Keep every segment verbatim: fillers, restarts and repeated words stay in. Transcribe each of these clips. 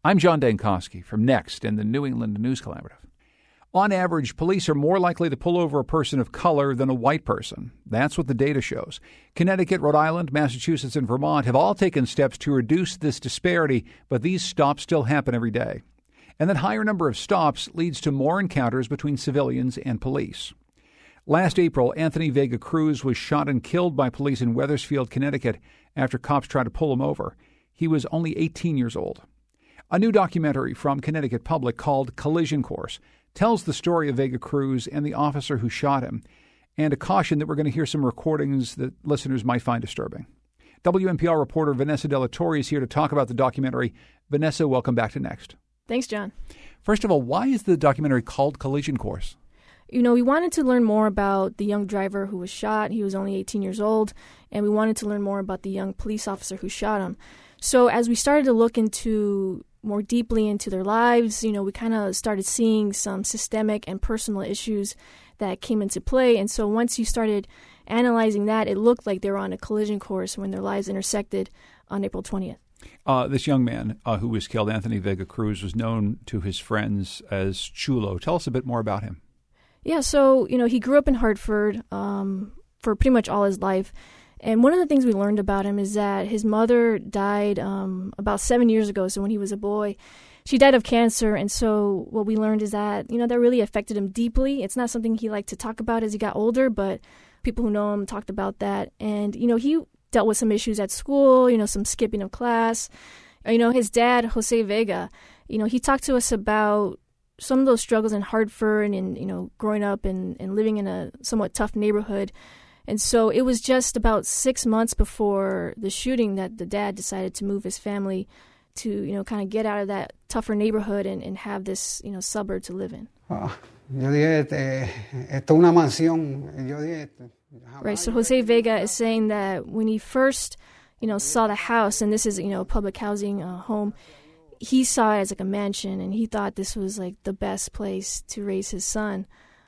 I'm John Dankosky from Next and the New England News Collaborative. On average, police are more likely to pull over a person of color than a white person. That's what the data shows. Connecticut, Rhode Island, Massachusetts, and Vermont have all taken steps to reduce this disparity, but these stops still happen every day. And that higher number of stops leads to more encounters between civilians and police. Last April, Anthony Vega Cruz was shot and killed by police in Wethersfield, Connecticut, after cops tried to pull him over. He was only eighteen years old. A new documentary from Connecticut Public called Collision Course tells the story of Vega Cruz and the officer who shot him, and a caution that we're going to hear some recordings that listeners might find disturbing. W N P R reporter Vanessa De La Torre is here to talk about the documentary. Vanessa, welcome back to Next. Thanks, John. First of all, why is the documentary called Collision Course? You know, we wanted to learn more about the young driver who was shot. He was only eighteen years old, and we wanted to learn more about the young police officer who shot him. So as we started to look into more deeply into their lives, you know, we kind of started seeing some systemic and personal issues that came into play. And so once you started analyzing that, it looked like they were on a collision course when their lives intersected on April twentieth. Uh, this young man uh, who was killed, Anthony Vega Cruz, was known to his friends as Chulo. Tell us a bit more about him. Yeah, so, you know, he grew up in Hartford um, for pretty much all his life. And one of the things we learned about him is that his mother died um, about seven years ago. So when he was a boy, she died of cancer. And so what we learned is that, you know, that really affected him deeply. It's not something he liked to talk about as he got older, but people who know him talked about that. And, you know, he dealt with some issues at school, you know, some skipping of class. You know, his dad, Jose Vega, you know, he talked to us about some of those struggles in Hartford and, and you know, growing up and, and living in a somewhat tough neighborhood. And so it was just about six months before the shooting that the dad decided to move his family to, you know, kind of get out of that tougher neighborhood and, and have this, you know, suburb to live in. Uh, yo dije, esto una mansión. Yo dije, right, so Jose Vega is saying that when he first, you know, saw the house, and this is, you know, a public housing uh, home, he saw it as like a mansion, and he thought this was like the best place to raise his son.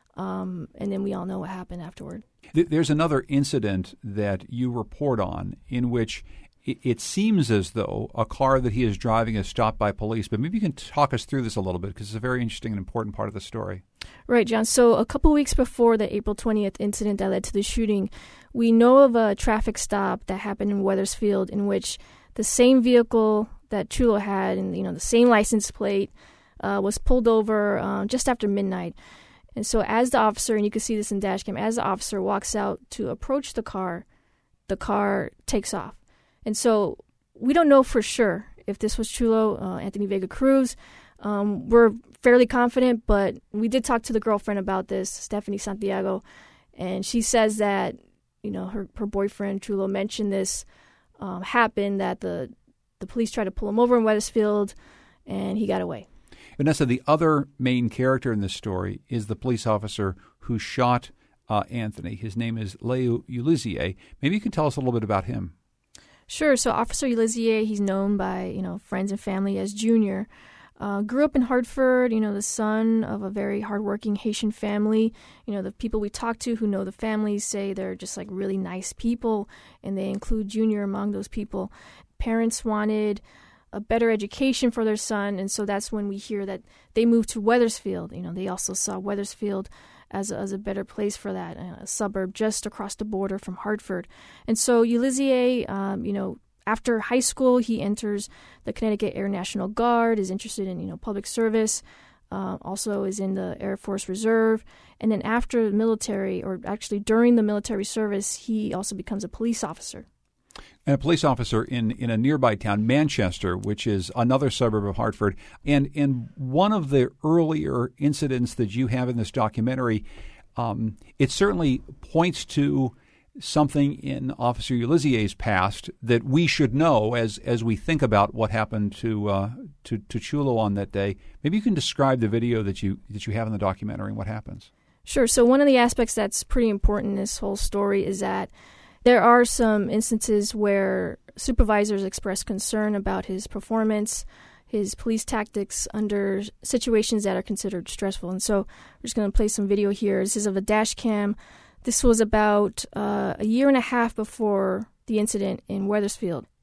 Um, and then we all know what happened afterward. There's another incident that you report on in which it seems as though a car that he is driving is stopped by police. But maybe you can talk us through this a little bit because it's a very interesting and important part of the story. Right, John. So a couple weeks before the April twentieth incident that led to the shooting, we know of a traffic stop that happened in Wethersfield in which the same vehicle that Chulo had and, you know, the same license plate uh, was pulled over um, just after midnight. And so as the officer, and you can see this in dash cam, as the officer walks out to approach the car, the car takes off. And so we don't know for sure if this was Chulo, uh, Anthony Vega Cruz. Um, we're fairly confident, but we did talk to the girlfriend about this, Stephanie Santiago, and she says that, you know, her, her boyfriend, Chulo, mentioned this um, happened, that the, the police tried to pull him over in Wethersfield, and he got away. Vanessa, the other main character in this story is the police officer who shot uh, Anthony. His name is Leo Ulizier. Maybe you can tell us a little bit about him. Sure. So Officer Ulizier, he's known by, you know, friends and family as Junior. Uh, grew up in Hartford, you know, the son of a very hardworking Haitian family. You know, the people we talk to who know the families say they're just like really nice people, and they include Junior among those people. Parents wanted a better education for their son, and so that's when we hear that they moved to Wethersfield. You know, they also saw Wethersfield as a, as a better place for that, a suburb just across the border from Hartford. And so Ulizier, um, you know, after high school, he enters the Connecticut Air National Guard, is interested in, you know, public service, uh, also is in the Air Force Reserve. And then after the military, or actually during the military service, he also becomes a police officer. And a police officer in, in a nearby town, Manchester, which is another suburb of Hartford. And in one of the earlier incidents that you have in this documentary, um, it certainly points to something in Officer Ulizier's past that we should know as as we think about what happened to uh, to, to Chulo on that day. Maybe you can describe the video that you that you have in the documentary and what happens. Sure. So one of the aspects that's pretty important in this whole story is that there are some instances where supervisors express concern about his performance, his police tactics under situations that are considered stressful. And so we're just going to play some video here. This is of a dash cam. This was about uh, a year and a half before the incident in Wethersfield.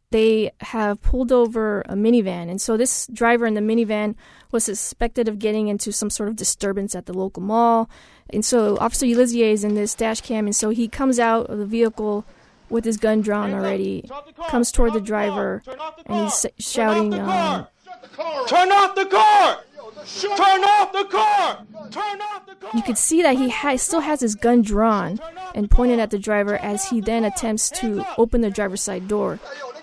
they have pulled over a minivan. And so this driver in the minivan was suspected of getting into some sort of disturbance at the local mall. And so Officer Ulizier is in this dash cam, and so he comes out of the vehicle with his gun drawn already, comes toward the driver, and he's shouting, um, "Turn off the car! Turn off the car! Turn off the car!" You could see that he ha- still has his gun drawn and pointed at the driver as he then attempts to open the driver's side door.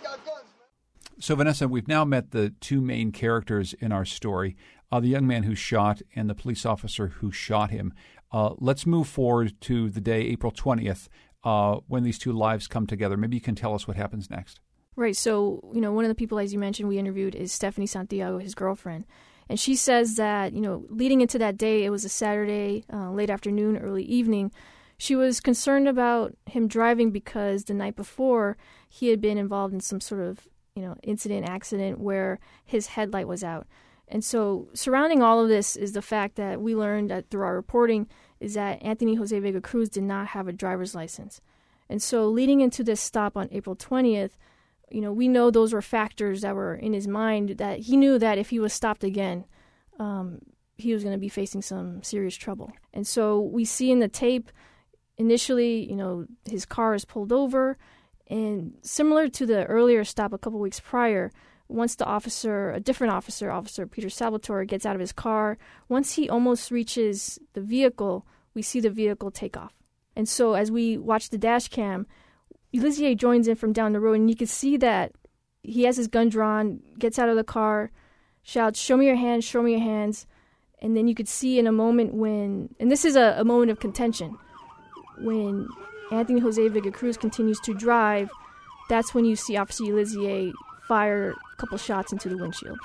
So, Vanessa, we've now met the two main characters in our story, uh, the young man who shot and the police officer who shot him. Uh, let's move forward to the day, April twentieth, uh, when these two lives come together. Maybe you can tell us what happens next. Right. So, you know, one of the people, as you mentioned, we interviewed is Stephanie Santiago, his girlfriend. And she says that, you know, leading into that day, it was a Saturday, uh, late afternoon, early evening. She was concerned about him driving because the night before he had been involved in some sort of, you know, incident, accident where his headlight was out. And so surrounding all of this is the fact that we learned that through our reporting is that Anthony Jose Vega Cruz did not have a driver's license. And so leading into this stop on April twentieth, you know, we know those were factors that were in his mind, that he knew that if he was stopped again, um, he was going to be facing some serious trouble. And so we see in the tape, initially, you know, his car is pulled over, and similar to the earlier stop a couple weeks prior, once the officer, a different officer, Officer Peter Salvatore, gets out of his car, once he almost reaches the vehicle, we see the vehicle take off. And so as we watch the dash cam, Ulizier joins in from down the road, and you can see that he has his gun drawn, gets out of the car, shouts, "Show me your hands, show me your hands." And then you could see in a moment when, and this is a, a moment of contention, when Anthony Jose Vega Cruz continues to drive, that's when you see Officer Ulizier fire a couple shots into the windshield.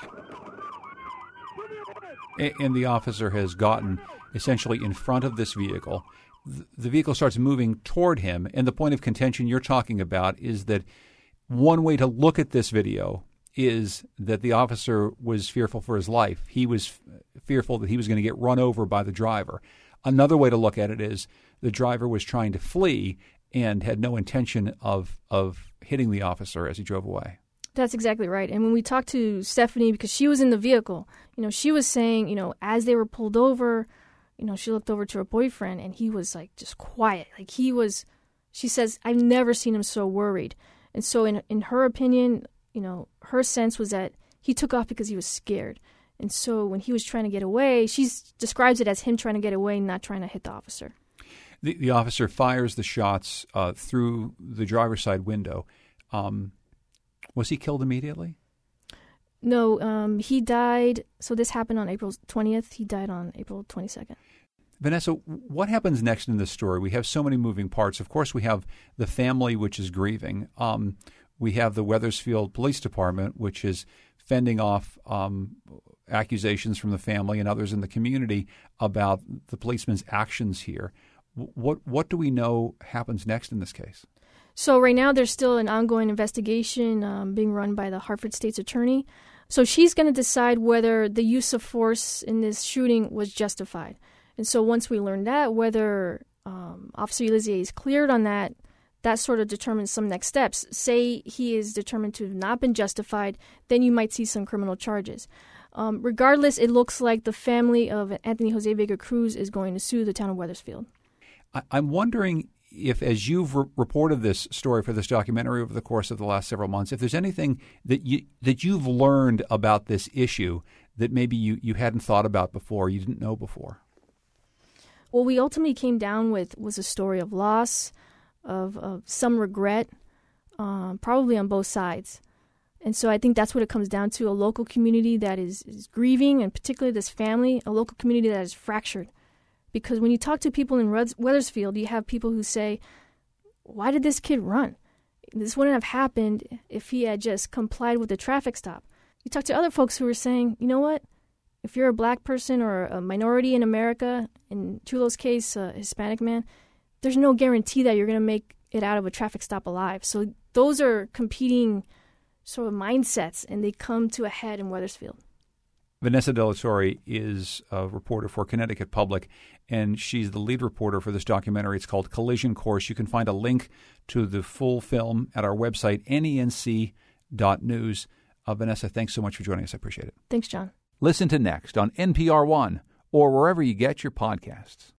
And the officer has gotten essentially in front of this vehicle. The vehicle starts moving toward him, and the point of contention you're talking about is that one way to look at this video is that the officer was fearful for his life. He was fearful that he was going to get run over by the driver. Another way to look at it is the driver was trying to flee and had no intention of of hitting the officer as he drove away. That's exactly right. And when we talked to Stephanie, because she was in the vehicle, you know, she was saying, you know, as they were pulled over, you know, she looked over to her boyfriend and he was like just quiet. Like he was, she says, I've never seen him so worried. And so in in her opinion, you know, her sense was that he took off because he was scared. And so when he was trying to get away, she describes it as him trying to get away, not trying to hit the officer. The, the officer fires the shots uh, through the driver's side window. Um, was he killed immediately? No, um, he died. So this happened on April twentieth. He died on April twenty-second. Vanessa, what happens next in this story? We have so many moving parts. Of course, we have the family, which is grieving. Um, we have the Wethersfield Police Department, which is fending off um, accusations from the family and others in the community about the policeman's actions here. What what do we know happens next in this case? So right now there's still an ongoing investigation um, being run by the Hartford State's Attorney. So she's going to decide whether the use of force in this shooting was justified. And so once we learn that, whether um, Officer Ulizier is cleared on that, that sort of determines some next steps. Say he is determined to have not been justified, then you might see some criminal charges. Um, regardless, it looks like the family of Anthony Jose Vega Cruz is going to sue the town of Wethersfield. I, I'm wondering if, as you've re- reported this story for this documentary over the course of the last several months, if there's anything that you that you've learned about this issue that maybe you, you hadn't thought about before, you didn't know before. What we ultimately came down with was a story of loss, of, of some regret, um, probably on both sides. And so I think that's what it comes down to, a local community that is, is grieving, and particularly this family, a local community that is fractured. Because when you talk to people in Wethersfield, you have people who say, why did this kid run? This wouldn't have happened if he had just complied with the traffic stop. You talk to other folks who are saying, you know what? If you're a black person or a minority in America, in Chulo's case, a Hispanic man, there's no guarantee that you're going to make it out of a traffic stop alive. So those are competing sort of mindsets, and they come to a head in Wethersfield. Vanessa De La Torre is a reporter for Connecticut Public, and she's the lead reporter for this documentary. It's called Collision Course. You can find a link to the full film at our website, N E N C dot news. Uh, Vanessa, thanks so much for joining us. I appreciate it. Thanks, John. Listen to Next on N P R One or wherever you get your podcasts.